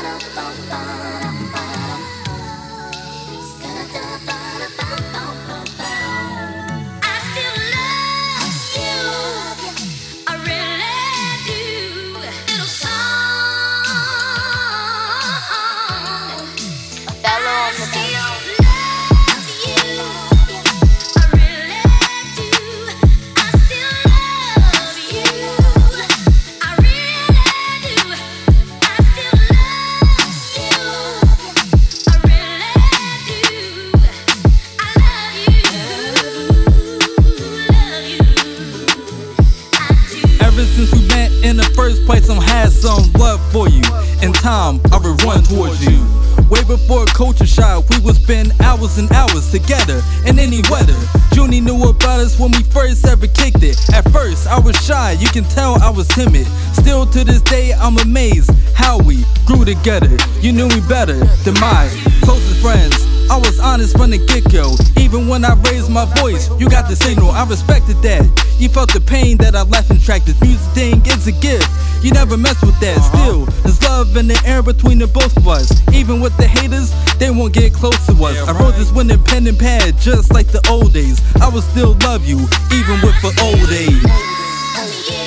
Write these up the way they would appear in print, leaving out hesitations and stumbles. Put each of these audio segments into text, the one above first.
Ever since we met in the first place, I had some love for you. In time, I would run towards you. Way before culture shock, we would spend hours and hours together in any weather. Junie knew about us when we first ever kicked it. At first, I was shy, you can tell I was timid. Still to this day, I'm amazed how we grew together. You knew me better than my closest friends. I was honest from the get-go. Even when I raised my voice, you got the signal, I respected that. You felt the pain that I left in track. This music thing is a gift, you never mess with that. Still, there's love in the air between the both of us. Even with the haters, they won't get close to us. I wrote this with a pen and pad, just like the old days. I will still love you, even with the old age.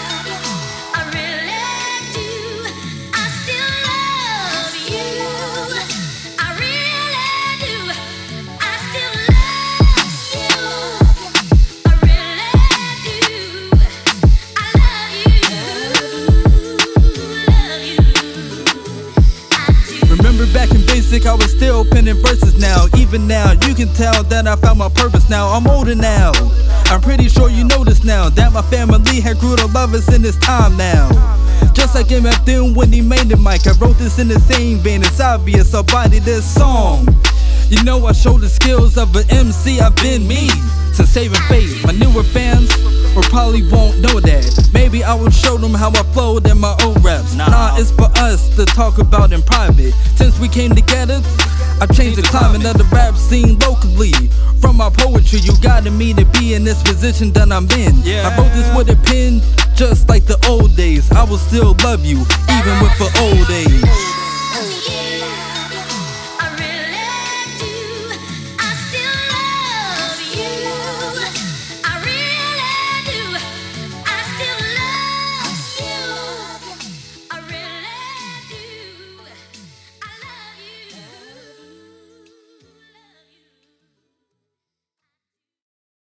Back in basic, I was still penning verses now. Even now, you can tell that I found my purpose now. I'm older now. I'm pretty sure you noticed now that my family had grew to love us in this time now. Just like MF Doom when he made the mic, I wrote this in the same vein. It's obvious I bodied this song. You know I show the skills of an MC, I've been me since Saving Faith. My newer fans or probably won't know that. Maybe I will show them how I flowed in my old raps. Nah, it's for us to talk about in private. Since we came together, I've changed the climate of the rap scene locally. From my poetry, you guided me to be in this position that I'm in. I wrote this with a pen, just like the old days. I will still love you, even with the old age.